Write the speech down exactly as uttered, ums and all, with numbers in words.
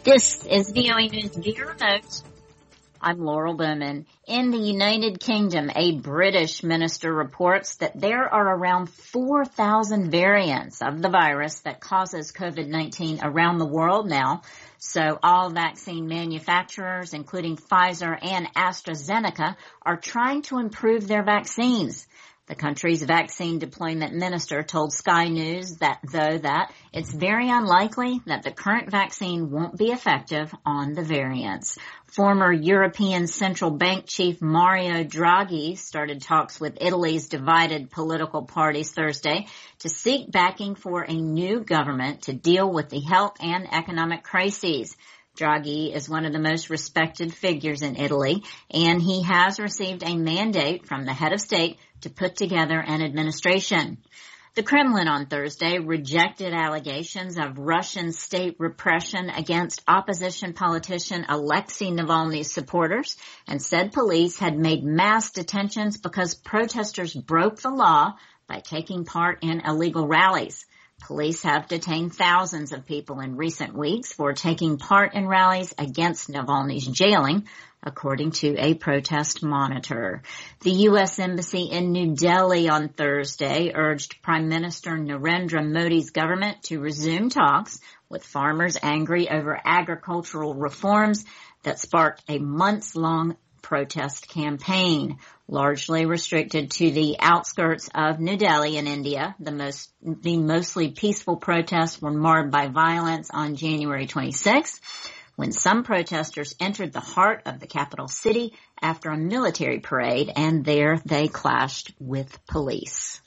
This is V O A News Bureau Notes. I'm Laurel Bowman. In the United Kingdom, a British minister reports that there are around four thousand variants of the virus that causes COVID nineteen around the world now. So all vaccine manufacturers, including Pfizer and AstraZeneca, are trying to improve their vaccines. The country's vaccine deployment minister told Sky News that, though, that it's very unlikely that the current vaccine won't be effective on the variants. Former European Central Bank chief Mario Draghi started talks with Italy's divided political parties Thursday to seek backing for a new government to deal with the health and economic crises. Draghi is one of the most respected figures in Italy, and he has received a mandate from the head of state to put together an administration. The Kremlin on Thursday rejected allegations of Russian state repression against opposition politician Alexei Navalny's supporters and said police had made mass detentions because protesters broke the law by taking part in illegal rallies. Police have detained thousands of people in recent weeks for taking part in rallies against Navalny's jailing, according to a protest monitor. The U S Embassy in New Delhi on Thursday urged Prime Minister Narendra Modi's government to resume talks with farmers angry over agricultural reforms that sparked a months-long protest campaign, largely restricted to the outskirts of New Delhi in India. The most, the mostly peaceful protests were marred by violence on January twenty-sixth, when some protesters entered the heart of the capital city after a military parade, and there they clashed with police.